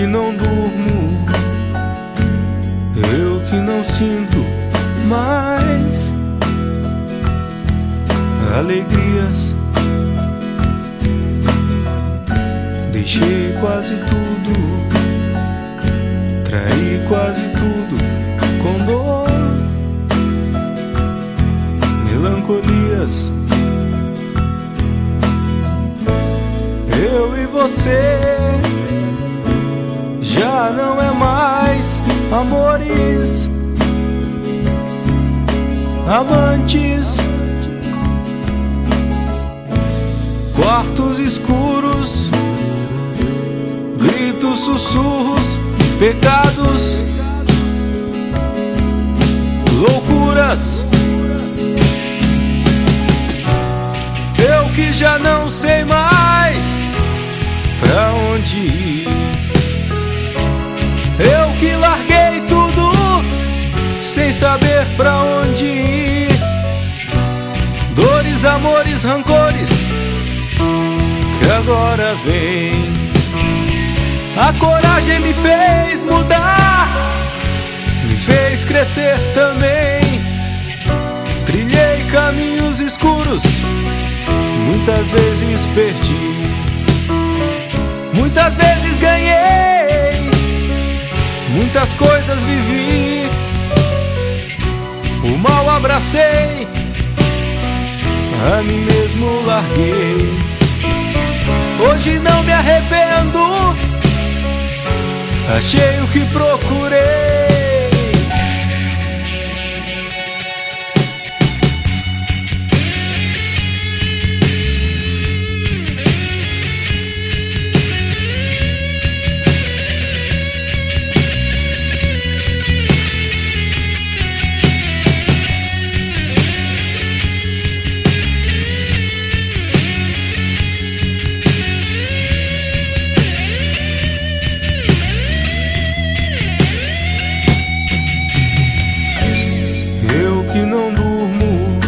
não durmo, eu que não sinto mais alegrias. Deixei quase tudo, traí quase tudo com dor, melancolias. Eu e você já não é mais amores, amantes, quartos escuros, gritos, sussurros, pecados, loucuras. Eu que já não sei mais pra onde ir, eu que larguei tudo sem saber pra onde ir. Dores, amores, rancores que agora vem. A coragem me fez mudar, me fez crescer também. Trilhei caminhos escuros, muitas vezes perdi, muitas vezes ganhei, muitas coisas vivi. O mal abracei, a mim mesmo larguei. Hoje não me arrependo, achei o que procurei. Que não durmo,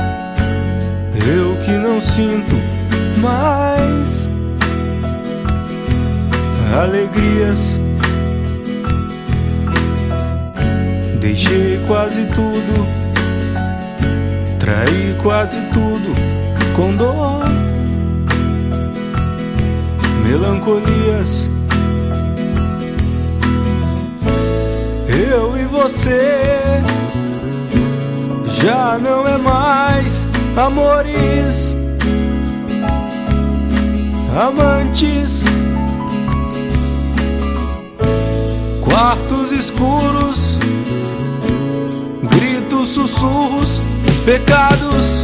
eu que não sinto mais alegrias. Deixei quase tudo, traí quase tudo com dor, melancolias. Eu e você já não é mais amores, amantes, quartos escuros, gritos, sussurros, pecados,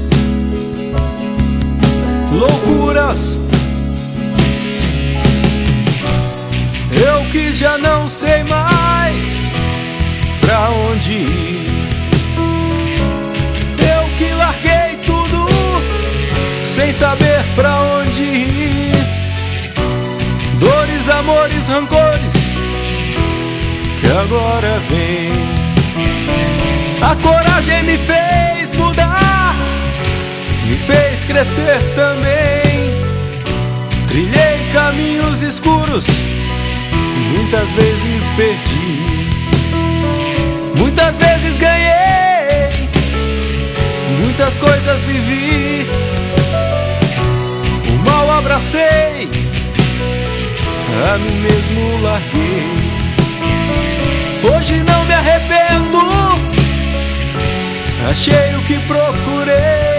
loucuras. Eu que já não sei mais pra onde ir, que larguei tudo sem saber pra onde ir. Dores, amores, rancores que agora vem. A coragem me fez mudar, me fez crescer também. Trilhei caminhos escuros, muitas vezes perdi, muitas vezes ganhei, muitas coisas vivi. O mal abracei, a mim mesmo larguei. Hoje não me arrependo, achei o que procurei.